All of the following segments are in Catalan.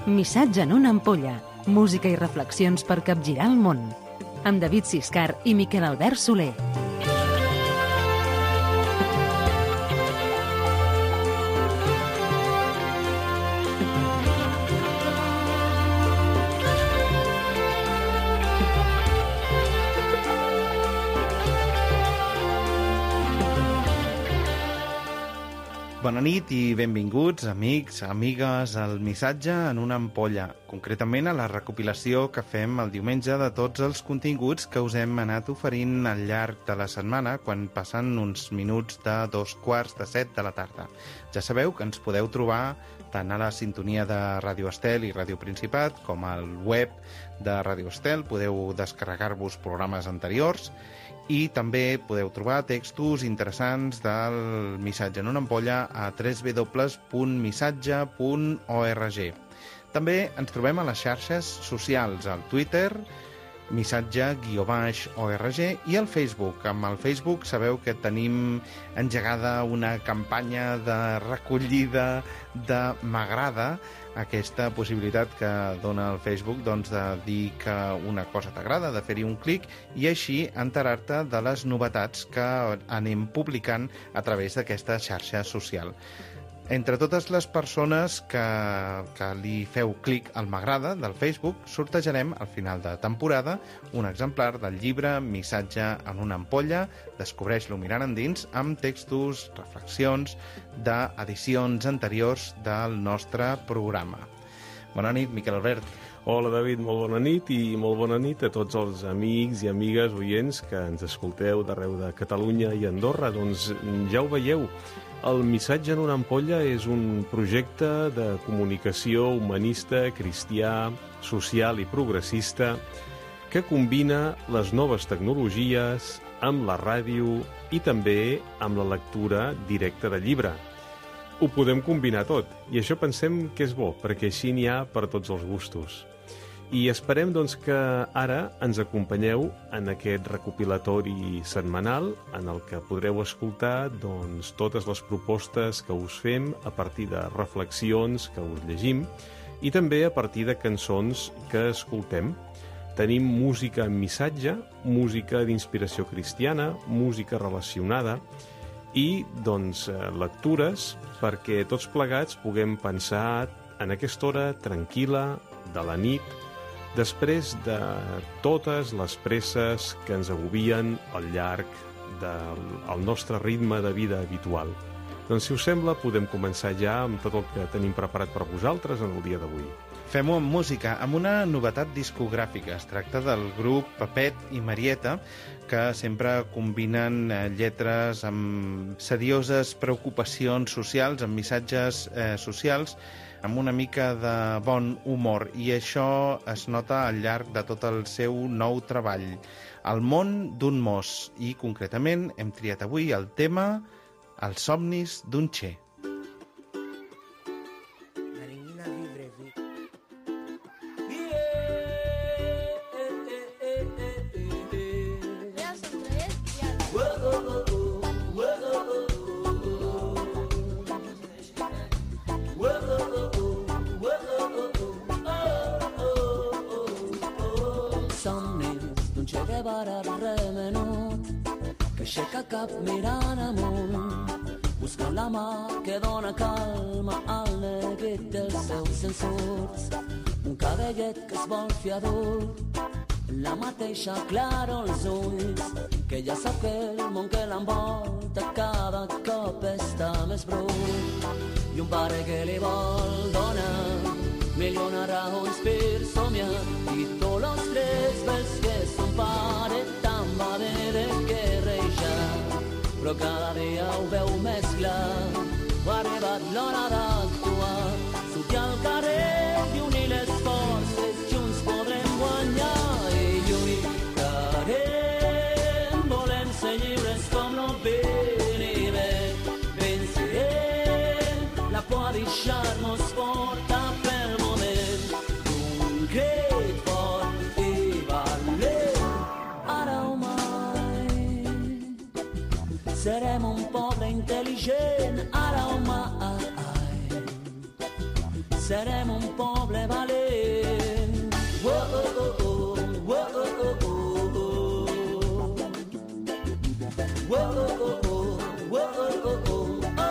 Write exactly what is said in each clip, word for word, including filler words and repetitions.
Missatge en una ampolla, música i reflexions per capgirar el món. Amb David Siscar i Miquel Albert Soler. Bona nit i benvinguts, amics, amigues, al Missatge en una ampolla, concretament a la recopilació que fem el diumenge de tots els continguts que us hem anat oferint al llarg de la setmana quan passen uns minuts de dos quarts de set de la tarda. Ja sabeu que ens podeu trobar tant a la sintonia de Ràdio Estel i Ràdio Principat com al web de Ràdio Estel. Podeu descarregar-vos programes anteriors i també podeu trobar textos interessants del Missatge en una ampolla a w w w punt missatge punt org. També ens trobem a les xarxes socials, al Twitter, missatge guió baix org, i al Facebook. Amb el Facebook sabeu que tenim engegada una campanya de recollida de m'agrada, aquesta possibilitat que dona el Facebook doncs, de dir que una cosa t'agrada, de fer-hi un clic i així enterar-te de les novetats que anem publicant a través d'aquesta xarxa social. Entre totes les persones que, que li feu clic al m'agrada del Facebook, sortejarem al final de temporada un exemplar del llibre Missatge en una ampolla, descobreix-lo mirant endins, amb textos, reflexions d'edicions anteriors del nostre programa. Bona nit, Miquel Albert. Hola, David, molt bona nit i molt bona nit a tots els amics i amigues oients que ens escolteu d'arreu de Catalunya i Andorra. Doncs ja ho veieu, el Missatge en una ampolla és un projecte de comunicació humanista, cristià, social i progressista que combina les noves tecnologies amb la ràdio i també amb la lectura directa de llibre. Ho podem combinar tot, i això pensem que és bo, perquè així n'hi ha per tots els gustos. I esperem doncs, que ara ens acompanyeu en aquest recopilatori setmanal en el que podreu escoltar doncs, totes les propostes que us fem a partir de reflexions que us llegim i també a partir de cançons que escoltem. Tenim música en missatge, música d'inspiració cristiana, música relacionada i doncs, lectures perquè tots plegats puguem pensar en aquesta hora tranquil·la de la nit, després de totes les presses que ens agobien al llarg del nostre ritme de vida habitual. Doncs, si us sembla, podem començar ja amb tot el que tenim preparat per vosaltres en el dia d'avui. Fem-ho amb música, amb una novetat discogràfica. Es tracta del grup Pepet i Marieta, que sempre combinen lletres amb serioses preocupacions socials, amb missatges eh, socials, amb una mica de bon humor, i això es nota al llarg de tot el seu nou treball. El món d'un mos, i concretament hem triat avui el tema Els somnis d'un Che. Aixeca cap mirant amunt, buscant la mà que dona calma al neguit dels seus sensors. Un cadellet que es vol fer adult, la mateixa clara als ulls, que ja sap que el món que l'envolta cada cop està més brut. I un pare que li vol donar milions raons per somiar, i tots els tres veus que son pare tant va haver de querrejar, però cada dia ho veu més clar. Ha arribat l'hora d'actuar, sortir al carrer i unir les forces, junts podrem guanyar i lluitarem. Volem ser lliures com no venir, vencerem la por a deixar-nos portar pel moment d'un crit fort i valent. Ara o mai serem un poble intel·ligent, ara o mai serem un poble valent. Oh, oh, oh, oh, oh, oh, oh, oh. Oh, oh, oh, oh, oh, oh, oh, oh.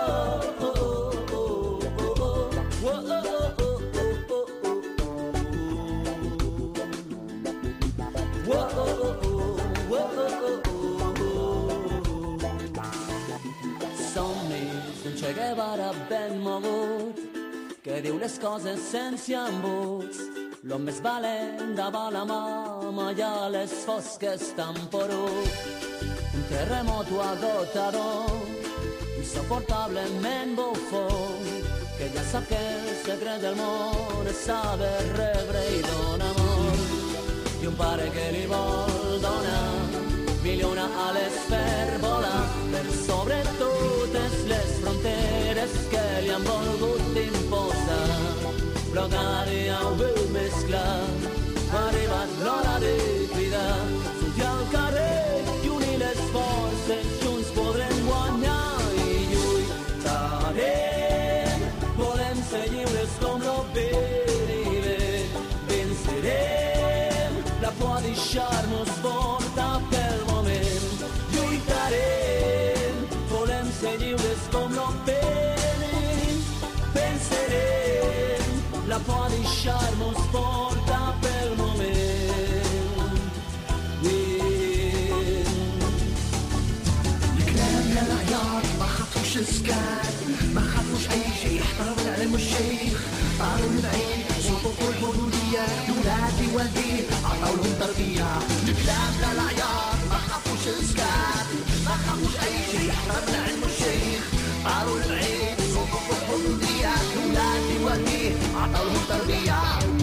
Che Guevara ben mogut, que diu les coses sense embuts. L'home més valent davant la mama i a les fosques temporut. Un terremoto agotador, insoportablement bufó, que ja sap que el secret del món és saber rebre i donar amor. I un pare que li vol donar miliona ales per volar per sobre totes les fronteres que li han volgut imposar. Però cada dia ho veu més clar, ha arribat l'hora de cridar, sortir al carrer i unir les forces, junts podrem guanyar i lluitarem. Volem ser lliures com l'ovella i bé, vencerem, la por a deixar-nos portar pel moment. Lluitarem, volem ser lliures com l'ovella, vencerem, la por a deixar-nos portar pel moment. الكلام لا العياط ما خافوش السكات ما خافوش اي شيء احترم العلم والشيخ طاروا العين صوتوا الحرية ولادي والدي عطوا لهم تربية الكلام لا العياط ما خافوش السكات ما خافوش اي شيء احترم العلم والشيخ طاروا العين صوتوا الحرية ولادي والدي عطوا لهم تربية.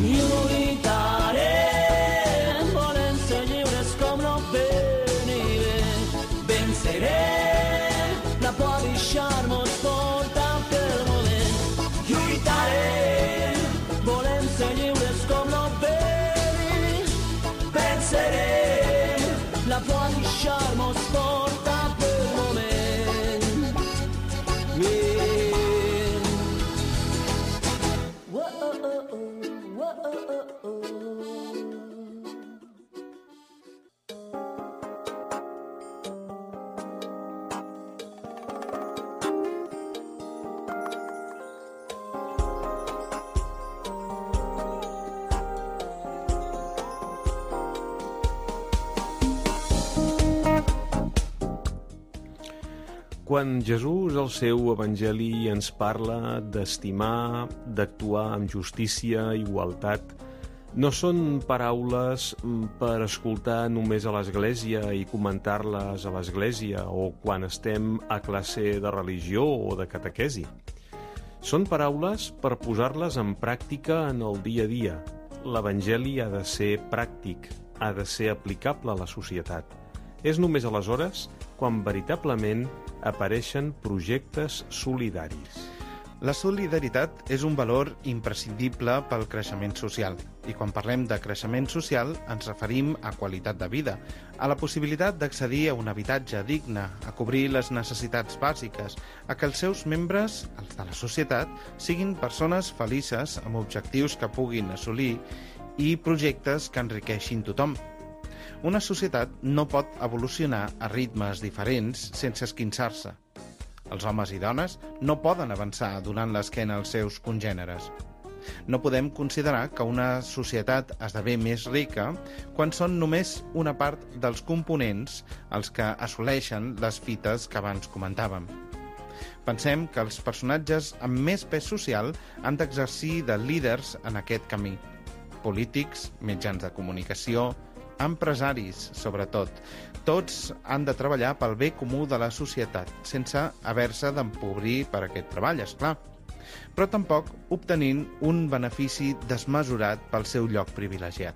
Lluitarem, volem ser lliures com l'ovella i bé, vencerem, la por a deixar-nos portar pel moment. Lluitarem, volem ser lliures com l'ovella, vencerem, la por a deixar-nos portar pel moment. Yeah. Whoa, oh, oh, oh. Whoa, oh, oh, oh. Quan Jesús, al seu evangeli, ens parla d'estimar, d'actuar amb justícia, igualtat, no són paraules per escoltar només a l'església i comentar-les a l'església o quan estem a classe de religió o de catequesi. Són paraules per posar-les en pràctica en el dia a dia. L'evangeli ha de ser pràctic, ha de ser aplicable a la societat. És només aleshores quan veritablement apareixen projectes solidaris. La solidaritat és un valor imprescindible pel creixement social. I quan parlem de creixement social ens referim a qualitat de vida, a la possibilitat d'accedir a un habitatge digne, a cobrir les necessitats bàsiques, a que els seus membres, els de la societat, siguin persones felices amb objectius que puguin assolir i projectes que enriqueixin tothom. Una societat no pot evolucionar a ritmes diferents sense esquinçar-se. Els homes i dones no poden avançar donant l'esquena als seus congèneres. No podem considerar que una societat esdevé més rica quan són només una part dels components els que assoleixen les fites que abans comentàvem. Pensem que els personatges amb més pes social han d'exercir de líders en aquest camí. Polítics, mitjans de comunicació, empresaris, sobretot. Tots han de treballar pel bé comú de la societat, sense haver-se d'empobrir per aquest treball, esclar. Però tampoc obtenint un benefici desmesurat pel seu lloc privilegiat.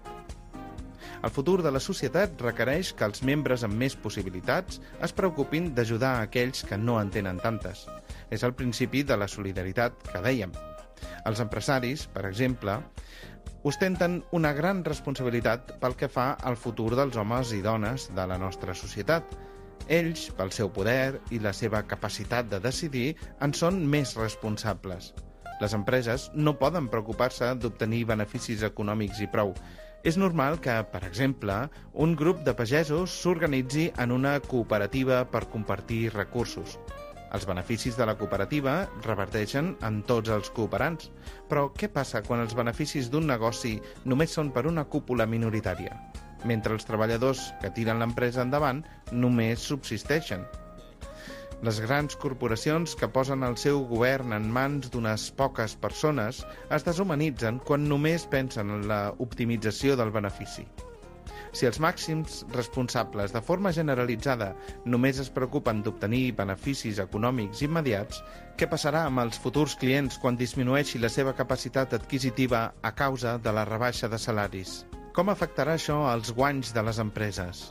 El futur de la societat requereix que els membres amb més possibilitats es preocupin d'ajudar a aquells que no en tenen tantes. És el principi de la solidaritat que dèiem. Els empresaris, per exemple, ostenten una gran responsabilitat pel que fa al futur dels homes i dones de la nostra societat. Ells, pel seu poder i la seva capacitat de decidir, en són més responsables. Les empreses no poden preocupar-se d'obtenir beneficis econòmics i prou. És normal que, per exemple, un grup de pagesos s'organitzi en una cooperativa per compartir recursos. Els beneficis de la cooperativa reverteixen en tots els cooperants. Però què passa quan els beneficis d'un negoci només són per una cúpula minoritària, mentre els treballadors que tiren l'empresa endavant només subsisteixen? Les grans corporacions que posen el seu govern en mans d'unes poques persones es deshumanitzen quan només pensen en la optimització del benefici. Si els màxims responsables de forma generalitzada només es preocupen d'obtenir beneficis econòmics immediats, què passarà amb els futurs clients quan disminueixi la seva capacitat adquisitiva a causa de la rebaixa de salaris? Com afectarà això als guanys de les empreses?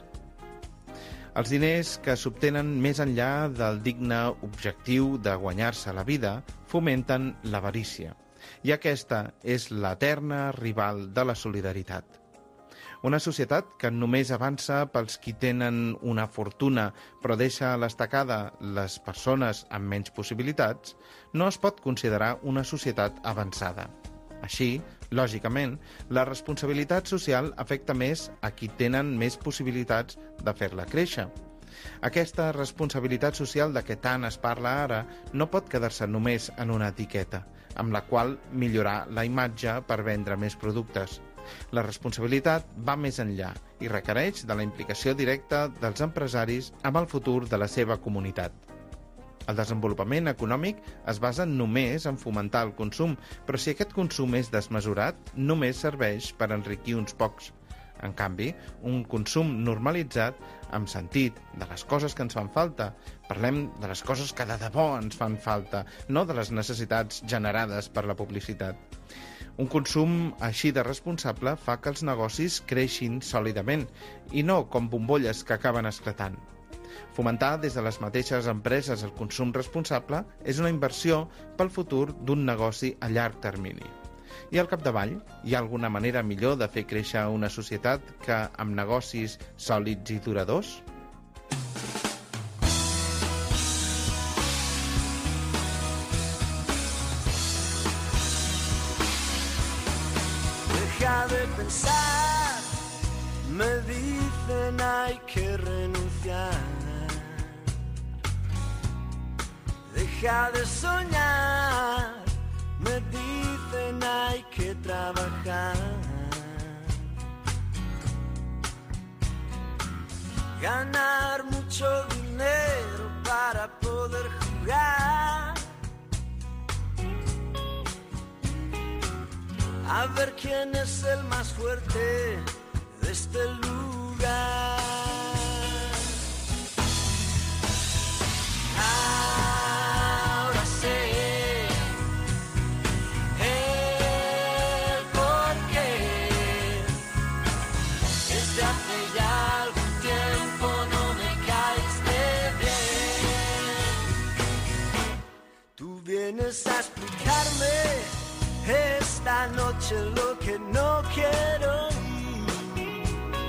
Els diners que s'obtenen més enllà del digne objectiu de guanyar-se la vida fomenten l'avarícia, i aquesta és l'eterna rival de la solidaritat. Una societat que només avança pels qui tenen una fortuna però deixa a l'estacada les persones amb menys possibilitats no es pot considerar una societat avançada. Així, lògicament, la responsabilitat social afecta més a qui tenen més possibilitats de fer-la créixer. Aquesta responsabilitat social de què tant es parla ara no pot quedar-se només en una etiqueta, amb la qual millorar la imatge per vendre més productes. La responsabilitat va més enllà i requereix de la implicació directa dels empresaris amb el futur de la seva comunitat. El desenvolupament econòmic es basa només en fomentar el consum, però si aquest consum és desmesurat, només serveix per enriquir uns pocs. En canvi, un consum normalitzat, amb sentit de les coses que ens fan falta. Parlem de les coses que de debò ens fan falta, no de les necessitats generades per la publicitat. Un consum així de responsable fa que els negocis creixin sòlidament, i no com bombolles que acaben esclatant. Fomentar des de les mateixes empreses el consum responsable és una inversió pel futur d'un negoci a llarg termini. I al capdavall, hi ha alguna manera millor de fer créixer una societat que amb negocis sòlids i duradors? Deja de pensar, me dicen hay que renunciar. Deja de soñar, me dicen hay que trabajar. Ganar mucho dinero para poder jugar. A ver quién es el más fuerte de este lugar. Ahora sé el porqué. Desde hace ya algún tiempo no me caíste bien. Tú vienes a explicarme esta noche lo que no quiero oír.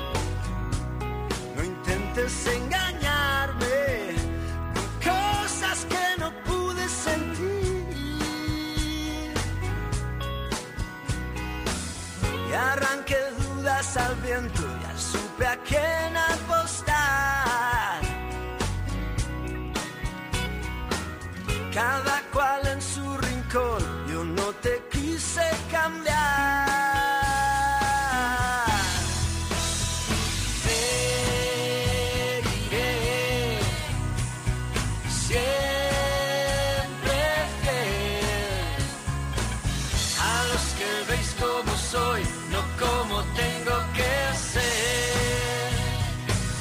No intentes engañarme con cosas que no pude sentir. Y arranqué dudas al viento, ya supe a quién apostar. Cada cual en su rincón, yo no te quise cambiar. Seguiré siempre fiel a los que veis como soy, no como tengo que ser.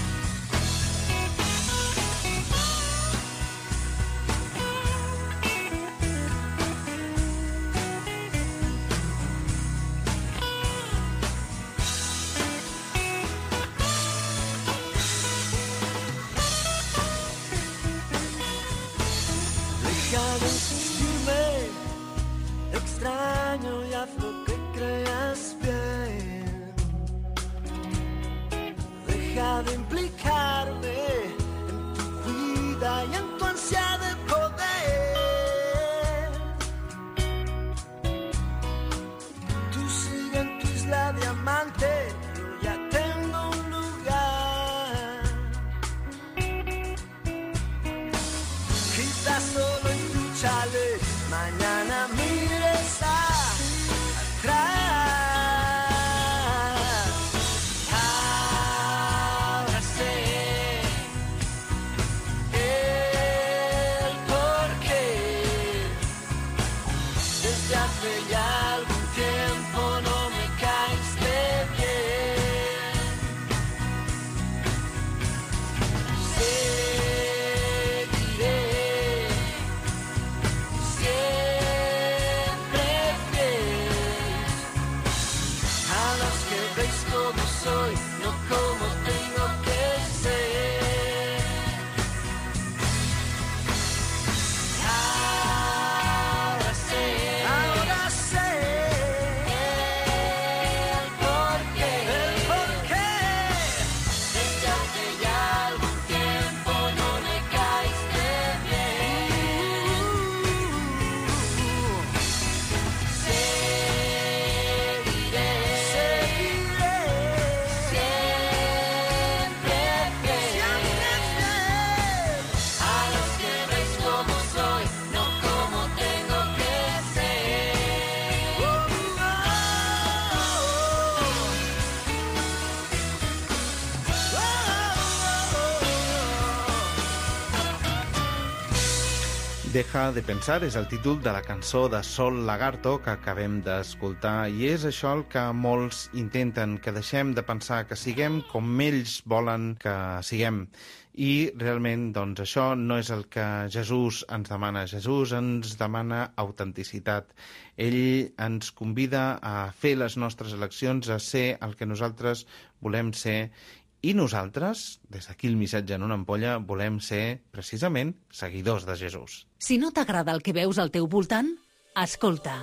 Deja de pensar és el títol de la cançó de Sol Lagarto que acabem d'escoltar i és això el que molts intenten, que deixem de pensar, que siguem com ells volen que siguem. I realment, doncs, això no és el que Jesús ens demana. Jesús ens demana autenticitat. Ell ens convida a fer les nostres eleccions, a ser el que nosaltres volem ser. I nosaltres, des d'aquí el missatge en una ampolla, volem ser, precisament, seguidors de Jesús. Si no t'agrada el que veus al teu voltant, escolta.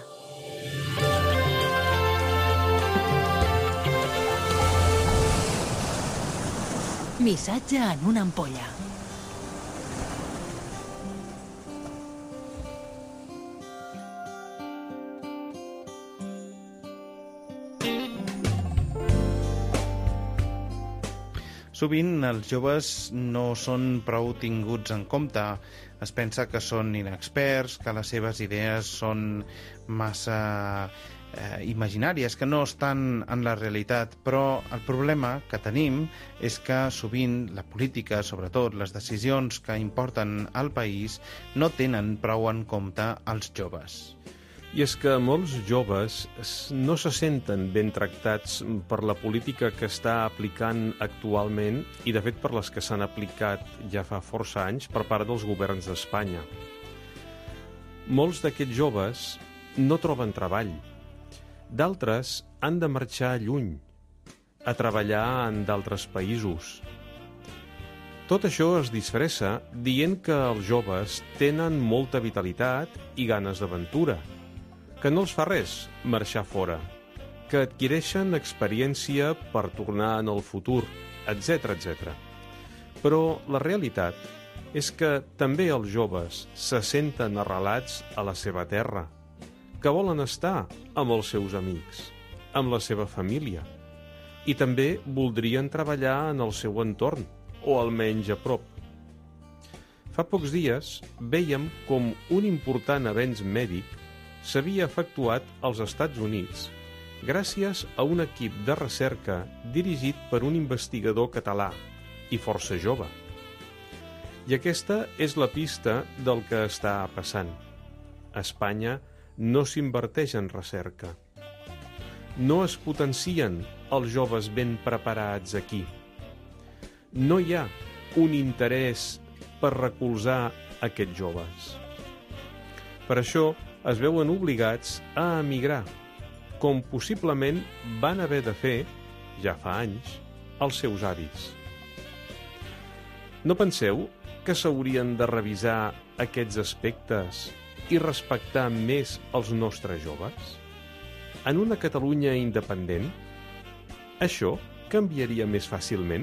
Missatge en una ampolla. Sovint els joves no són prou tinguts en compte. Es pensa que són inexperts, que les seves idees són massa eh, imaginàries, que no estan en la realitat. Però el problema que tenim és que sovint la política, sobretot les decisions que importen al país, no tenen prou en compte els joves. I és que molts joves no se senten ben tractats per la política que està aplicant actualment i, de fet, per les que s'han aplicat ja fa força anys per part dels governs d'Espanya. Molts d'aquests joves no troben treball. D'altres han de marxar lluny, a treballar en d'altres països. Tot això es disfressa dient que els joves tenen molta vitalitat i ganes d'aventura, que no els fa res marxar fora, que adquireixen experiència per tornar en el futur, etcètera, etcètera. Però la realitat és que també els joves se senten arrelats a la seva terra, que volen estar amb els seus amics, amb la seva família, i també voldrien treballar en el seu entorn, o almenys a prop. Fa pocs dies vèiem com un important avenç mèdic s'havia efectuat als Estats Units gràcies a un equip de recerca dirigit per un investigador català i força jove. I aquesta és la pista del que està passant. A Espanya no s'inverteix en recerca. No es potencien els joves ben preparats aquí. No hi ha un interès per recolzar aquests joves. Per això, es veuen obligats a emigrar, com possiblement van haver de fer, ja fa anys, els seus avis. No penseu que s'haurien de revisar aquests aspectes i respectar més els nostres joves? En una Catalunya independent, això canviaria més fàcilment?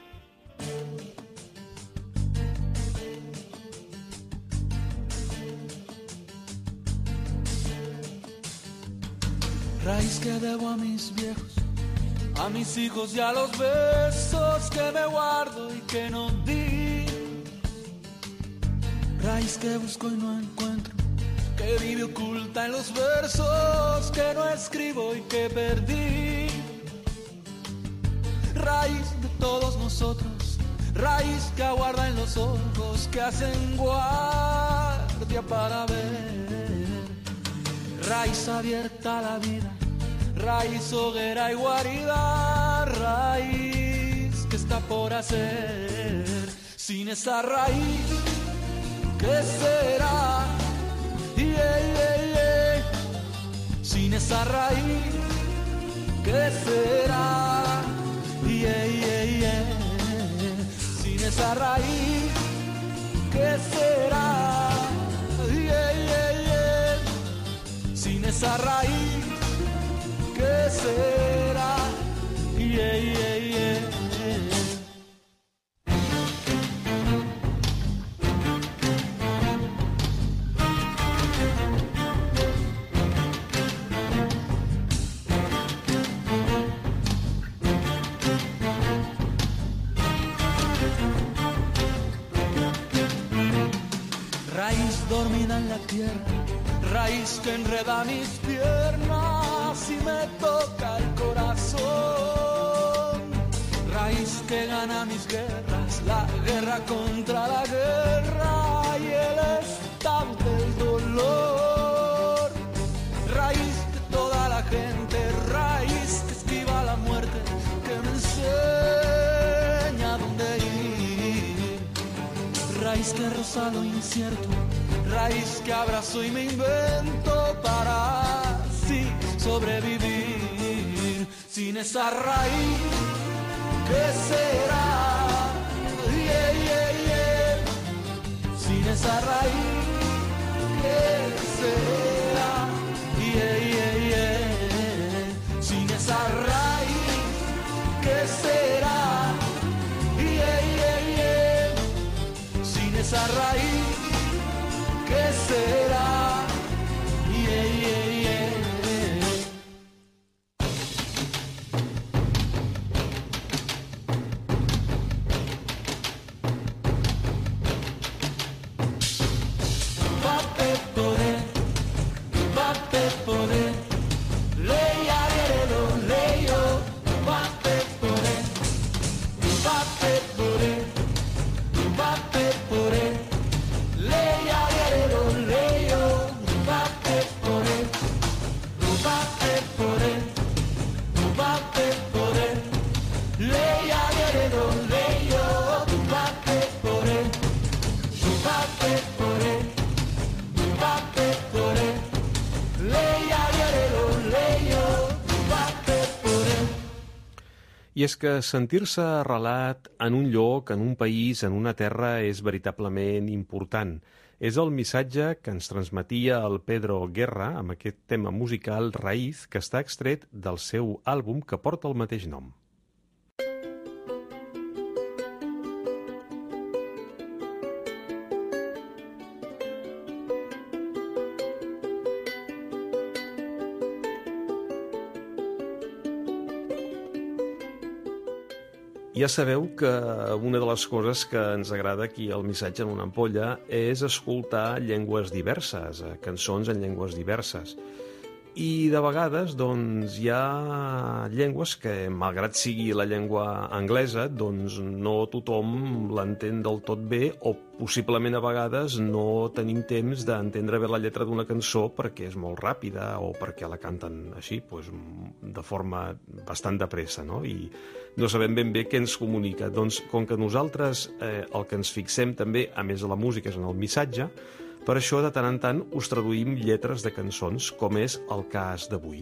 Raíz que debo a mis viejos, a mis hijos y a los besos que me guardo y que no di. Raíz que busco y no encuentro, que vive oculta en los versos que no escribo y que perdí. Raíz de todos nosotros, raíz que aguarda en los ojos que hacen guardia para ver. Raíz abierta a la vida, raíz, hoguera y guarida, raíz que está por hacer. Sin esa raíz, ¿qué será? Yeah, yeah, yeah. Sin esa raíz, ¿qué será? Yeah, yeah, yeah. Sin esa raíz, ¿qué será? Yeah, yeah, yeah. Sin esa raíz, ¿qué será? Yeah, yeah, yeah. Raíz dormida en la tierra, raíz que enreda mis piernas y me toca el corazón. Raíz que gana mis guerras, la guerra contra la guerra y el Estado raíz que roza lo incierto, raíz que abrazo y me invento para así sobrevivir. Sin esa raíz, ¿qué será? Yeah, yeah, yeah. Sin esa raíz, ¿qué será? Yeah, yeah, yeah. Sin esa raíz, ¿qué será? Yeah, yeah, yeah. Sin esa raíz, ¿qué será? Yeah, yeah, yeah. I és que sentir-se arrelat en un lloc, en un país, en una terra, és veritablement important. És el missatge que ens transmetia el Pedro Guerra amb aquest tema musical Raíz, que està extret del seu àlbum que porta el mateix nom. Ja sabeu que una de les coses que ens agrada aquí al Missatge en una ampolla és escoltar llengües diverses, cançons en llengües diverses. I de vegades doncs, hi ha llengües que, malgrat sigui la llengua anglesa, doncs no tothom l'entén del tot bé o possiblement a vegades no tenim temps d'entendre bé la lletra d'una cançó perquè és molt ràpida o perquè la canten així, doncs, de forma bastant de pressa, no? I no sabem ben bé què ens comunica. Doncs, com que nosaltres eh, el que ens fixem també, a més de la música, és en el missatge, per això, de tant en tant, us traduïm lletres de cançons, com és el cas d'avui.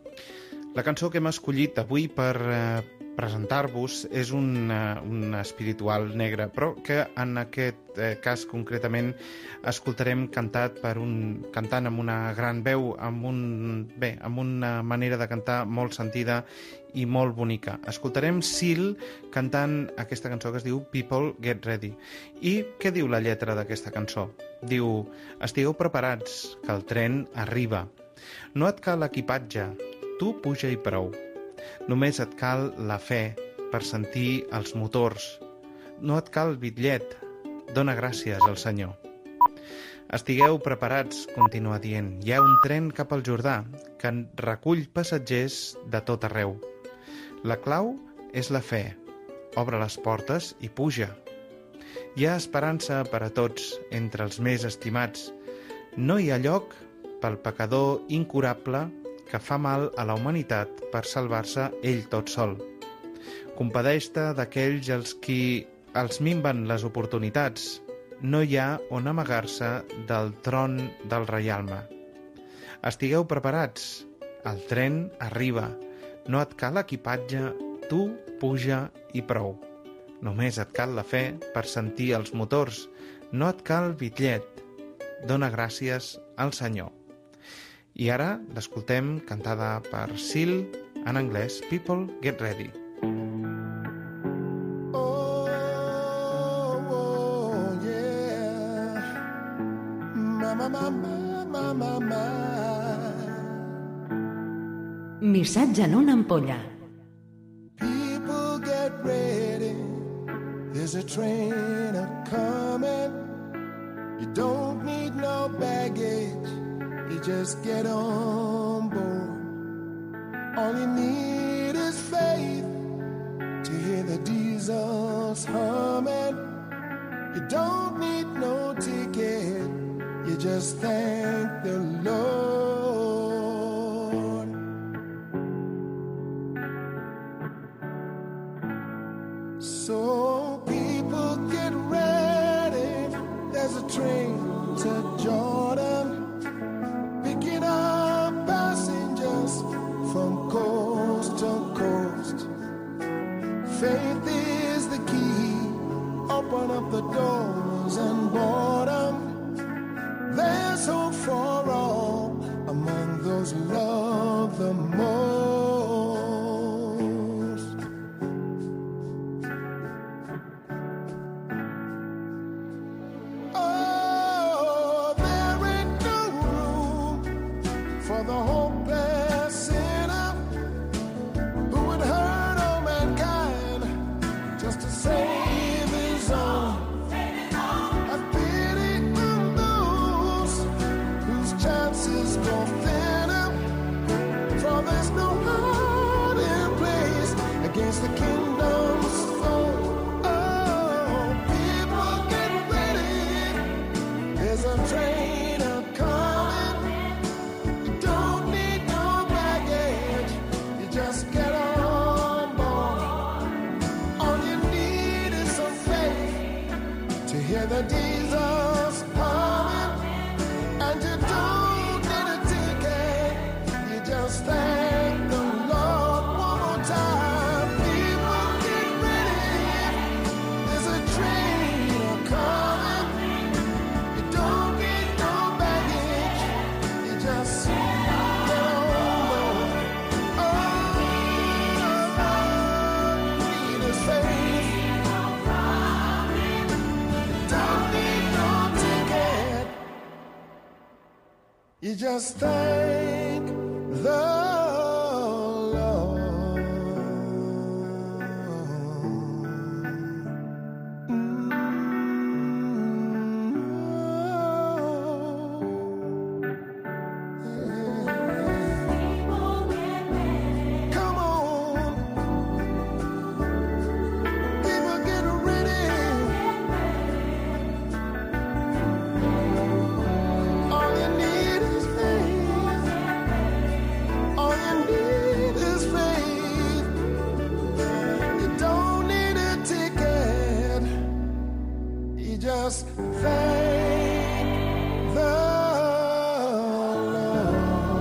La cançó que hem escollit avui per eh, presentar-vos és un, uh, un espiritual negre, però que en aquest eh, cas concretament escoltarem cantat per un cantant amb una gran veu, amb, un, bé, amb una manera de cantar molt sentida i molt bonica. Escoltarem Seal cantant aquesta cançó que es diu People Get Ready. I què diu la lletra d'aquesta cançó? Diu: estigueu preparats, que el tren arriba. No et cal equipatge, tu puja i prou. Només et cal la fe per sentir els motors. No et cal bitllet, dona gràcies al Senyor. Estigueu preparats, continua dient. Hi ha un tren cap al Jordà que recull passatgers de tot arreu. La clau és la fe. Obre les portes i puja. Hi ha esperança per a tots entre els més estimats. No hi ha lloc pel pecador incurable que fa mal a la humanitat per salvar-se ell tot sol. Compadeix-te d'aquells als qui els minven les oportunitats. No hi ha on amagar-se del tron del reialme. Estigueu preparats. El tren arriba. No et cal equipatge, tu puja i prou. Només et cal la fe per sentir els motors. No et cal bitllet. Dona gràcies al Senyor. I ara l'escoltem cantada per Seal en anglès, People Get Ready. Oh, oh, yeah. Ma, ma, ma, ma, ma, ma. Missatge en una ampolla. People get ready. There's a train a-coming. You don't need no baggage. You just get on board. All you need is faith to hear the diesels humming. You don't need no ticket. You just thank the Lord. So people get ready. faith is the key. Open up the doors and boredom. There's hope for all among those who love the most. Oh, there ain't no room for the hopeless sinner who would hurt all mankind just to save his own. Have pity on those whose chances go thinner, for there's no hiding place against the kingdom's foe. Oh, people get ready, there's a train a-coming. You don't need no baggage, you just get on board. All you need is some faith to hear the Jesus coming, and you don't need a ticket, you just thank the Lord one more time. People get ready, there's a train a-coming. You don't need no baggage, you just get on board. All you need is faith. Don't need no ticket. You just thank the Lord. Come on, people get ready. All you need is faith. All you need is faith. You don't need a ticket. You just thank the Lord.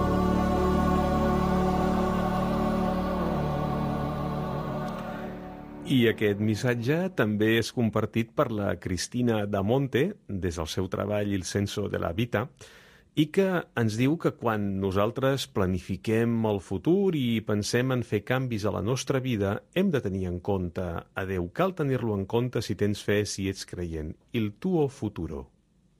I aquest missatge també és compartit per la Cristina Damonte des del seu treball Il senso de la vita, i que ens diu que quan nosaltres planifiquem el futur i pensem en fer canvis a la nostra vida, hem de tenir en compte a Déu. Cal tenir-lo en compte si tens fe, si ets creient. Il tuo futuro.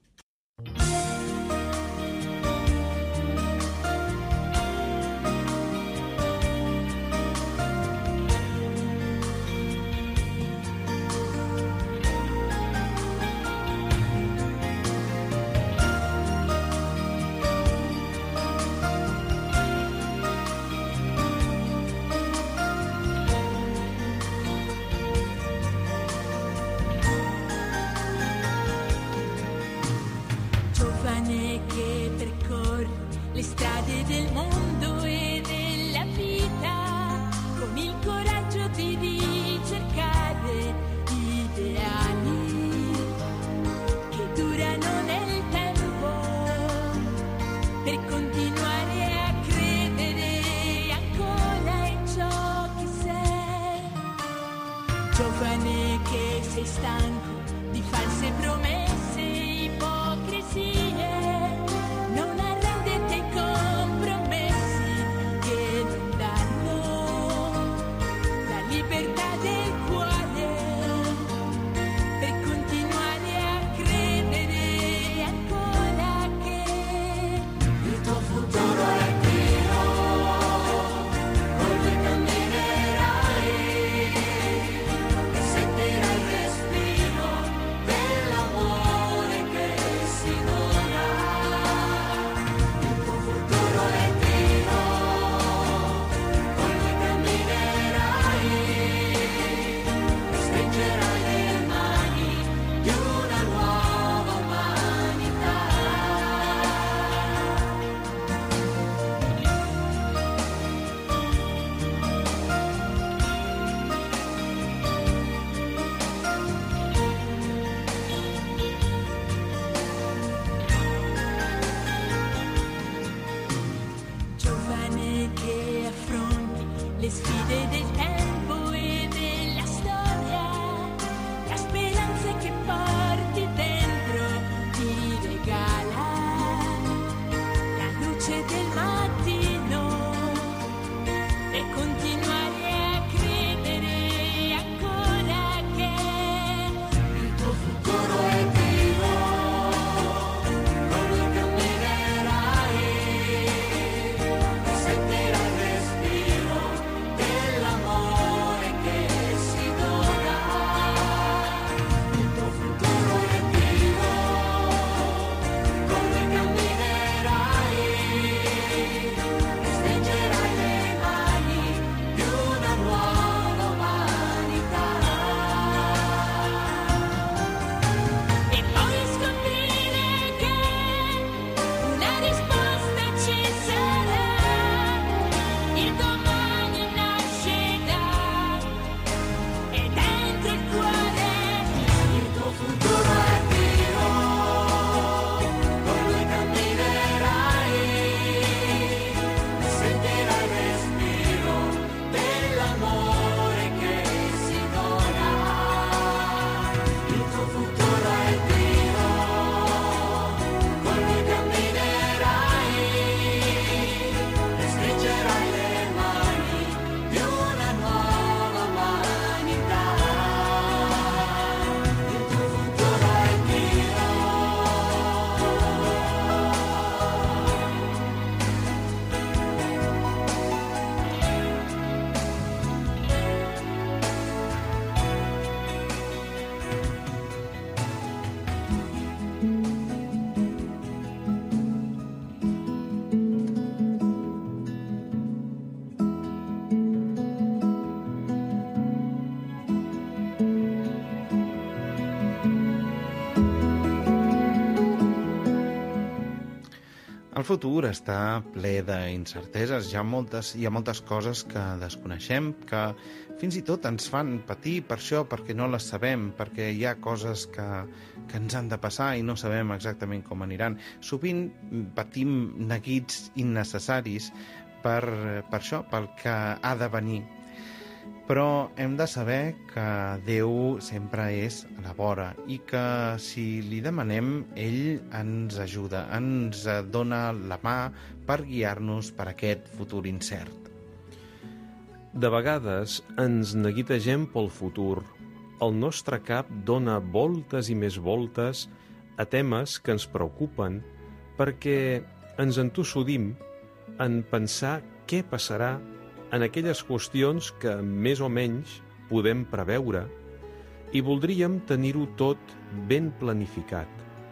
Giovane che percorre le strade del mondo e della vita, con il coraggio di ricercare ideali che durano nel tempo, per continuare a credere ancora in ciò che sei. Giovane che sei stanco di false promesse, ipocrisie, non arrendete ai compromessi che non danno la libertà del cuore, per continuare a credere ancora che il tuo futuro è Dio, con lui camminerai e sentirai il respiro dell'amore che si dona. Il tuo futuro è Dio, con lui camminerai e stringerai le mani di una nuova umanità. Giovane che affronti le sfide del tempo e della il domani nascerà e dentro il cuore il tuo futuro è Dio, con lui camminerai e sentirai il respiro dell'amore che si dona. Il tuo futuro è Dio, con lui camminerai e stringerai le mani di una nuova umanità. Il tuo futuro è Dio. El futur està ple d'incerteses. Hi ha moltes, hi ha moltes coses que desconeixem, que fins i tot ens fan patir per això, perquè no les sabem, perquè hi ha coses que, que ens han de passar i no sabem exactament com aniran. Sovint patim neguits innecessaris per, per això, pel que ha de venir. Però hem de saber que Déu sempre és a la vora i que si li demanem, ell ens ajuda, ens dona la mà per guiar-nos per aquest futur incert. De vegades ens neguitegem pel futur. El nostre cap dona voltes i més voltes a temes que ens preocupen perquè ens entossudim en pensar què passarà en aquelles qüestions que més o menys podem preveure i voldríem tenir-ho tot ben planificat.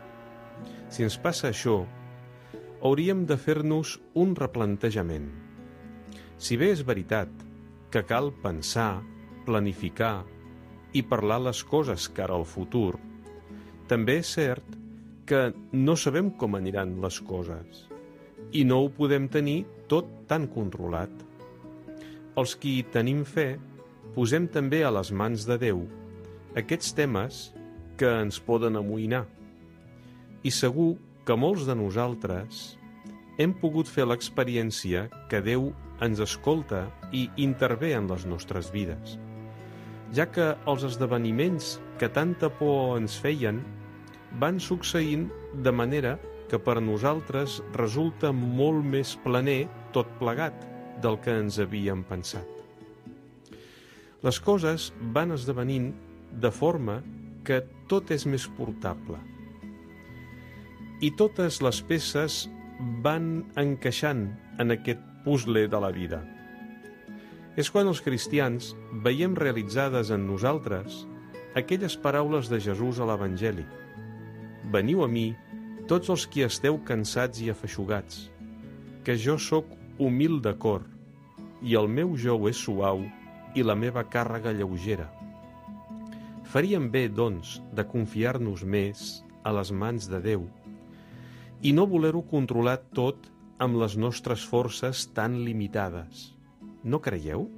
Si ens passa això, hauríem de fer-nos un replantejament. Si bé és veritat que cal pensar, planificar i parlar les coses cara al futur, també és cert que no sabem com aniran les coses i no ho podem tenir tot tan controlat. Els qui tenim fe, posem també a les mans de Déu aquests temes que ens poden amoïnar. I segur que molts de nosaltres hem pogut fer l'experiència que Déu ens escolta i intervé en les nostres vides, ja que els esdeveniments que tanta por ens feien van succeint de manera que per nosaltres resulta molt més planer tot plegat del que ens havíem pensat. Les coses van esdevenint de forma que tot és més portable. I totes les peces van encaixant en aquest puzzle de la vida. És quan els cristians veiem realitzades en nosaltres aquelles paraules de Jesús a l'Evangeli. Veniu a mi, tots els qui esteu cansats i afeixugats, que jo sóc humil de cor, i el meu jou és suau i la meva càrrega lleugera. Faríem bé, doncs, de confiar-nos més a les mans de Déu i no voler-ho controlar tot amb les nostres forces tan limitades. No creieu?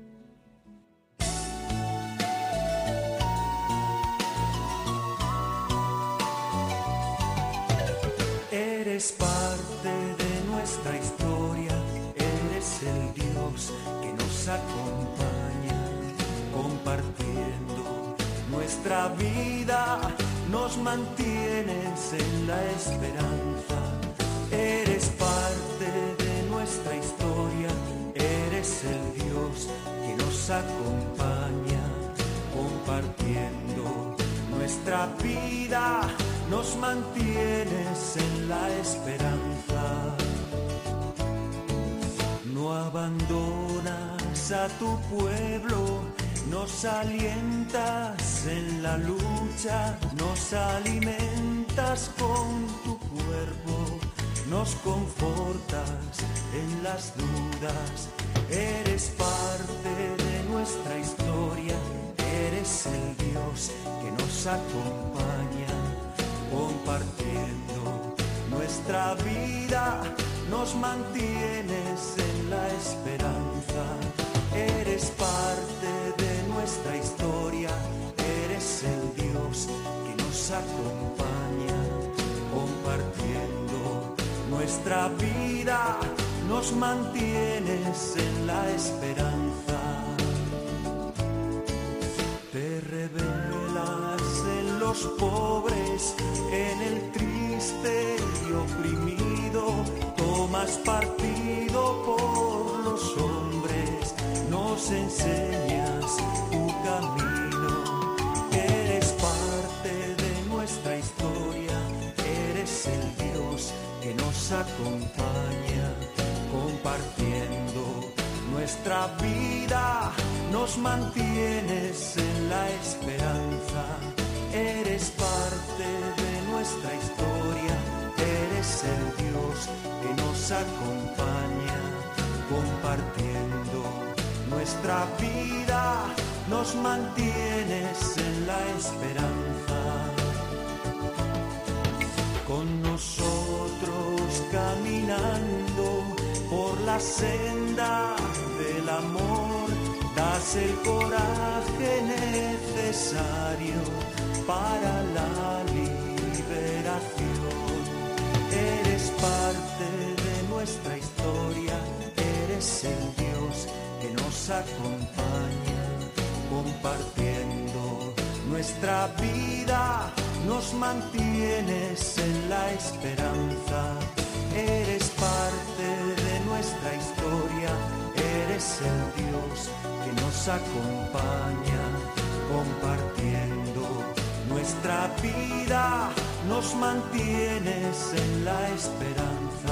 Eres parte de nuestra historia, eres el Dios que nos acompaña, compartiendo nuestra vida, nos mantienes en la esperanza. Eres parte de nuestra historia, eres el Dios que nos acompaña, compartiendo nuestra vida, nos mantienes en la esperanza. No abandonas a tu pueblo, nos alientas en la lucha, nos alimentas con tu cuerpo, nos confortas en las dudas. Eres parte de nuestra historia, eres el Dios que nos acompaña, compartiendo nuestra vida, nos mantienes en la esperanza. vida nos mantienes en la esperanza. Te revelas en los pobres, en el triste y oprimido, tomas partido por los hombres, nos enseñas tu camino. Eres parte de nuestra historia, eres el Dios que nos acompaña, compartiendo nuestra vida, nos mantienes en la esperanza. Eres parte de nuestra historia, eres el Dios que nos acompaña, compartiendo nuestra vida, nos mantienes en la esperanza. Con nosotros caminando por la senda del amor, das el coraje necesario para la liberación. Eres parte de nuestra historia, eres el Dios que nos acompaña, compartiendo nuestra vida, nos mantienes en la esperanza. Eres parte de nuestra historia, eres el Dios que nos acompaña, compartiendo nuestra vida, nos mantienes en la esperanza.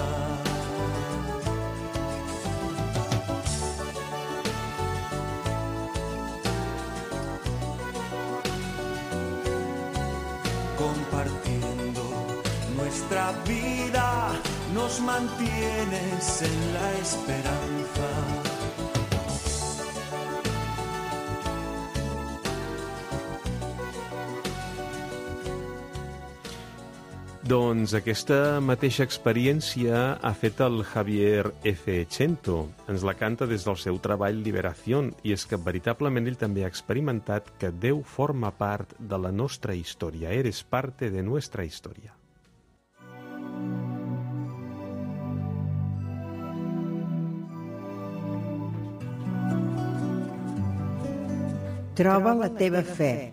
Compartiendo nuestra vida, nos mantienes en la esperanza. Doncs aquesta mateixa experiència ha fet el Javier F. Chento. Ens la canta des del seu treball Liberación, i és que veritablement ell també ha experimentat que Déu forma part de la nostra història. Eres parte de nuestra història. Troba la teva fe.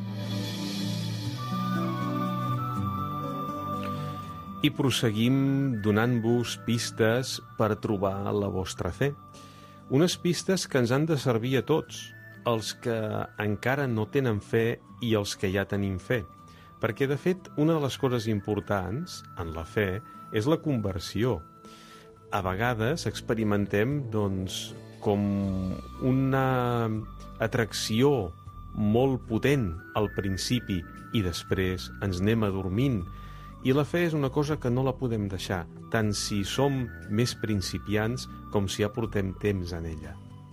I prosseguim donant-vos pistes per trobar la vostra fe. Unes pistes que ens han de servir a tots, els que encara no tenen fe i els que ja tenim fe. Perquè, de fet, una de les coses importants en la fe és la conversió. A vegades experimentem, doncs, com una atracció molt potent al principi i després ens anem adormint. I la fe és una cosa que no la podem deixar, tant si som més principiants com si ja portem temps en ella.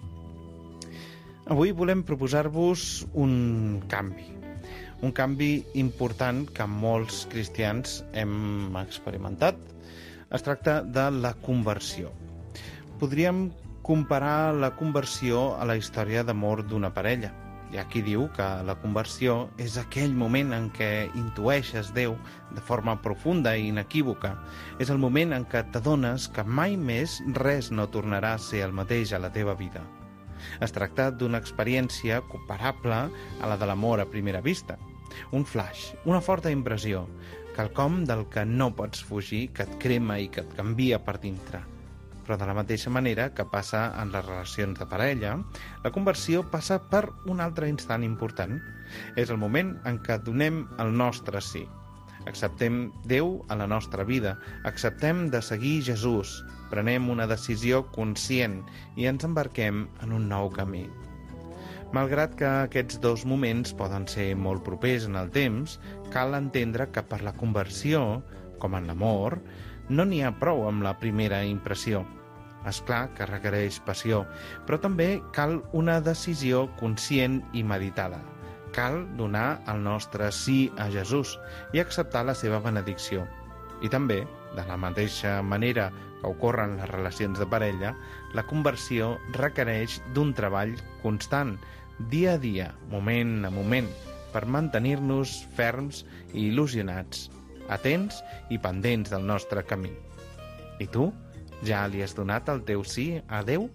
Avui volem proposar-vos un canvi. Un canvi important que molts cristians hem experimentat. Es tracta de la conversió. Podríem comparar la conversió a la història d'amor d'una parella. Hi ha qui diu que la conversió és aquell moment en què intueixes Déu de forma profunda i inequívoca. És el moment en què t'adones que mai més res no tornarà a ser el mateix a la teva vida. Es tracta d'una experiència comparable a la de l'amor a primera vista. Un flash, una forta impressió, quelcom del que no pots fugir, que et crema i que et canvia per dintre. Però de la mateixa manera que passa en les relacions de parella, la conversió passa per un altre instant important. És el moment en què donem el nostre sí. Acceptem Déu a la nostra vida, acceptem de seguir Jesús, prenem una decisió conscient i ens embarquem en un nou camí. Malgrat que aquests dos moments poden ser molt propers en el temps, cal entendre que per la conversió, com en l'amor, no n'hi ha prou amb la primera impressió. És clar que requereix passió, però també cal una decisió conscient i meditada. Cal donar el nostre sí a Jesús i acceptar la seva benedicció. I també, de la mateixa manera que ocorren les relacions de parella, la conversió requereix d'un treball constant, dia a dia, moment a moment, per mantenir-nos ferms i il·lusionats, atents i pendents del nostre camí. I tu? Ja li has donat el teu sí a Déu?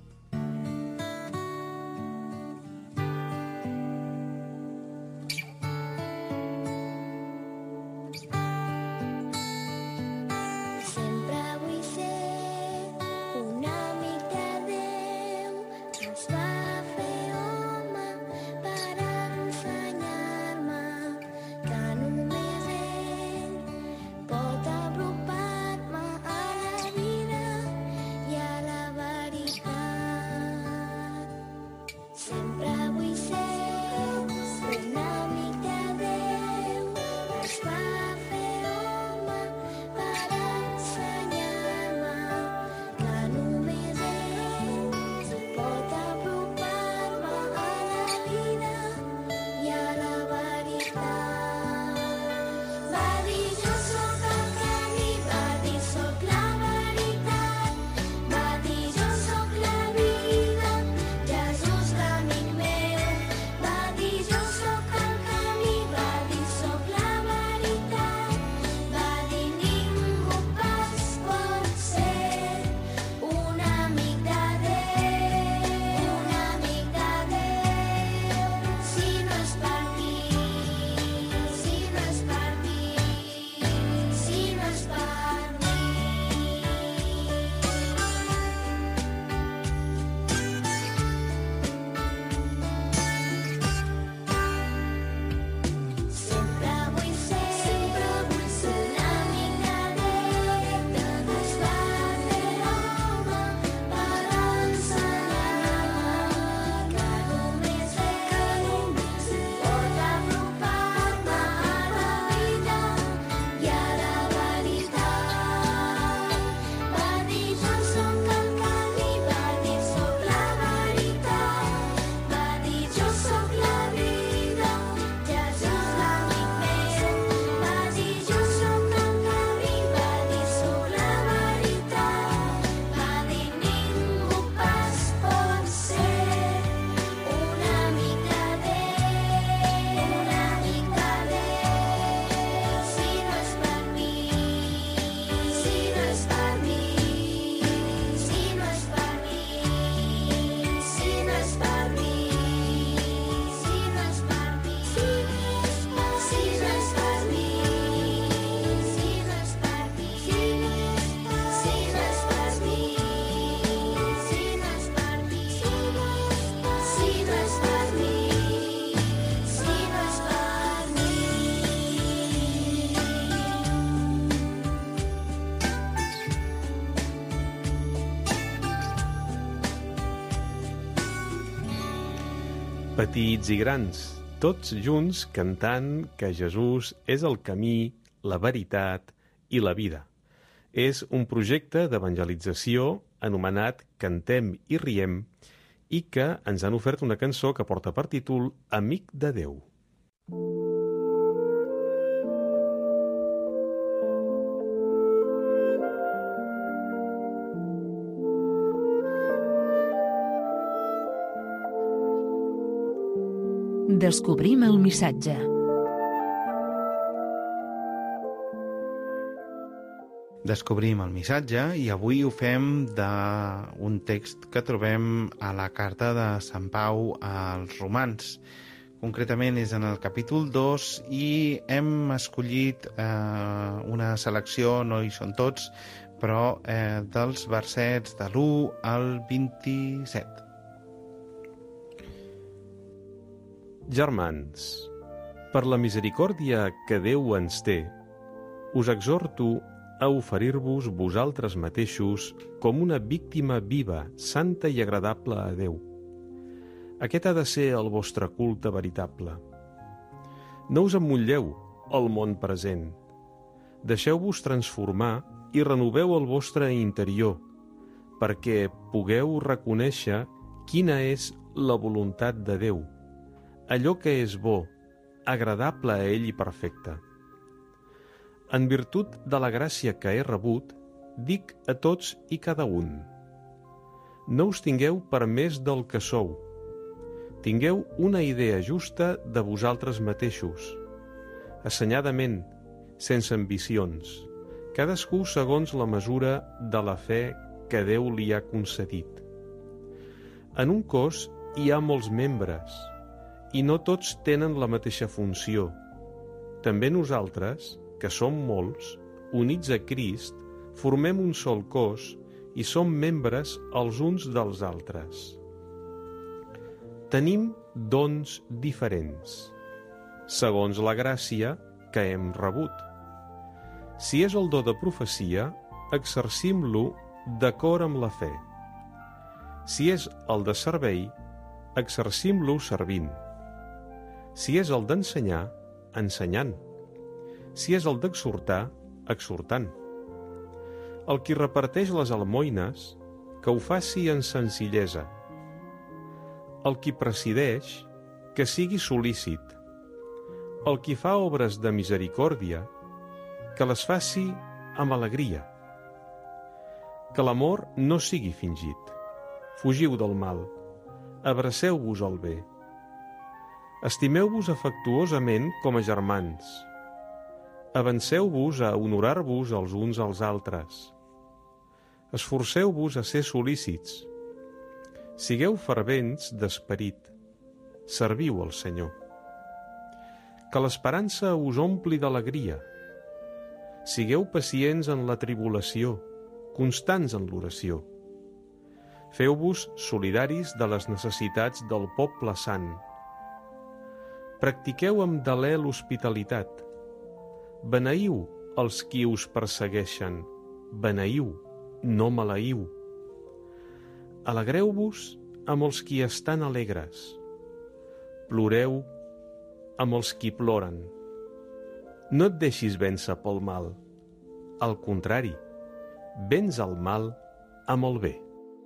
Petits i grans, tots junts cantant que Jesús és el camí, la veritat i la vida. És un projecte d'evangelització anomenat Cantem i Riem i que ens han ofert una cançó que porta per títol Amic de Déu. Descobrim el missatge. Descobrim el missatge i avui ho fem d'un text que trobem a la carta de Sant Pau als Romans. Concretament és en el capítol dos i hem escollit eh, una selecció, no hi són tots, però eh, dels versets de l'u al vint-i-set. Germans, per la misericòrdia que Déu ens té, us exhorto a oferir-vos vosaltres mateixos com una víctima viva, santa i agradable a Déu. Aquest ha de ser el vostre culte veritable. No us emmotlleu al món present. Deixeu-vos transformar i renoveu el vostre interior, perquè pugueu reconèixer quina és la voluntat de Déu, allò que és bo, agradable a ell i perfecte. En virtut de la gràcia que he rebut, dic a tots i cada un: no us tingueu per més del que sou. Tingueu una idea justa de vosaltres mateixos, assenyadament, sense ambicions, cadascú segons la mesura de la fe que Déu li ha concedit. En un cos hi ha molts membres i no tots tenen la mateixa funció. També nosaltres, que som molts, units a Crist, formem un sol cos i som membres els uns dels altres. Tenim dons diferents, segons la gràcia que hem rebut. Si és el do de profecia, exercim-lo d'acord amb la fe. Si és el de servei, exercim-lo servint. Si és el d'ensenyar, ensenyant. Si és el d'exhortar, exhortant. El qui reparteix les almoines, que ho faci en senzillesa. El qui presideix, que sigui solícit. El qui fa obres de misericòrdia, que les faci amb alegria. Que l'amor no sigui fingit. Fugiu del mal. Abraceu-vos al bé. Estimeu-vos afectuosament com a germans. Avanceu-vos a honorar-vos els uns als altres. Esforceu-vos a ser solícits. Sigueu fervents d'esperit. Serviu al Senyor. Que l'esperança us ompli d'alegria. Sigueu pacients en la tribulació, constants en l'oració. Feu-vos solidaris de les necessitats del poble sant. Practiqueu amb deler l'hospitalitat. Beneïu els qui us persegueixen. Beneïu, no maleïu. Alegreu-vos amb els qui estan alegres. Ploreu amb els qui ploren. No et deixis vèncer pel mal. Al contrari, venç el mal amb el bé.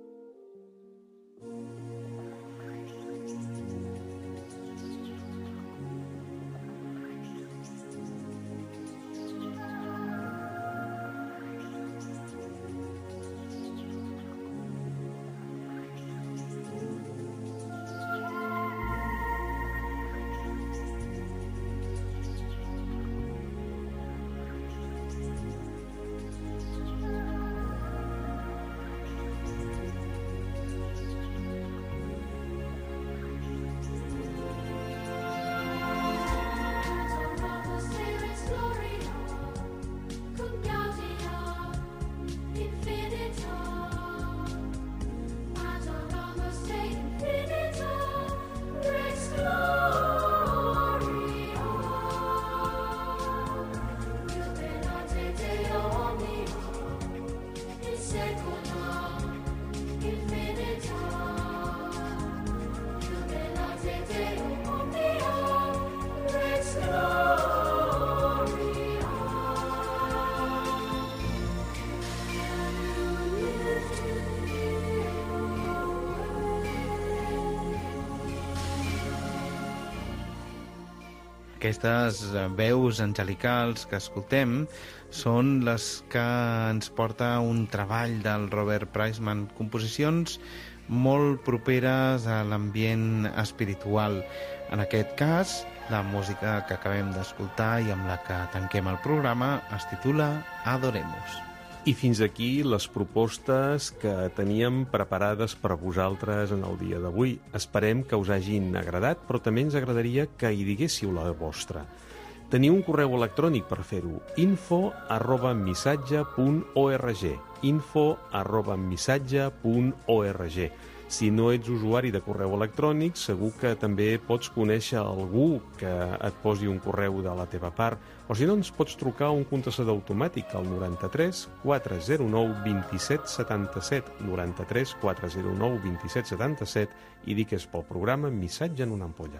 Aquestes veus angelicals que escoltem són les que ens porta un treball del Robert Priceman, composicions molt properes a l'ambient espiritual. En aquest cas, la música que acabem d'escoltar i amb la que tanquem el programa es titula Adoremos. I fins aquí les propostes que teníem preparades per vosaltres en el dia d'avui. Esperem que us hagin agradat, però també ens agradaria que hi diguéssiu la vostra. Teniu un correu electrònic per fer-ho, info arroba missatge punt org, info arroba missatge punt org. Si no ets usuari de correu electrònic, segur que també pots conèixer algú que et posi un correu de la teva part, o si no ens pots trucar a un contestador automàtic al noranta-tres quatre zero nou vint-i-set setanta-set, noranta-tres quatre zero nou vint-i-set setanta-set, i dir que és pel programa Missatge en una ampolla.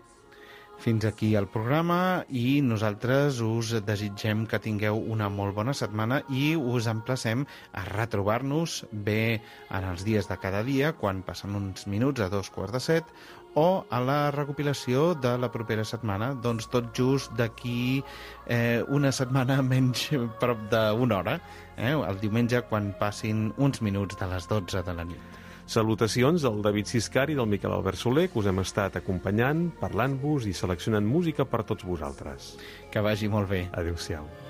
Fins aquí el programa i nosaltres us desitgem que tingueu una molt bona setmana i us emplacem a retrobar-nos bé en els dies de cada dia, quan passen uns minuts a dos quarts de set, o a la recopilació de la propera setmana, doncs tot just d'aquí eh, una setmana menys prop d'una hora, eh, el diumenge quan passin uns minuts de les dotze de la nit. Salutacions del David Siscar i del Miquel Albert Soler, que us hem estat acompanyant, parlant-vos i seleccionant música per tots vosaltres. Que vagi molt bé. Adéu-siau.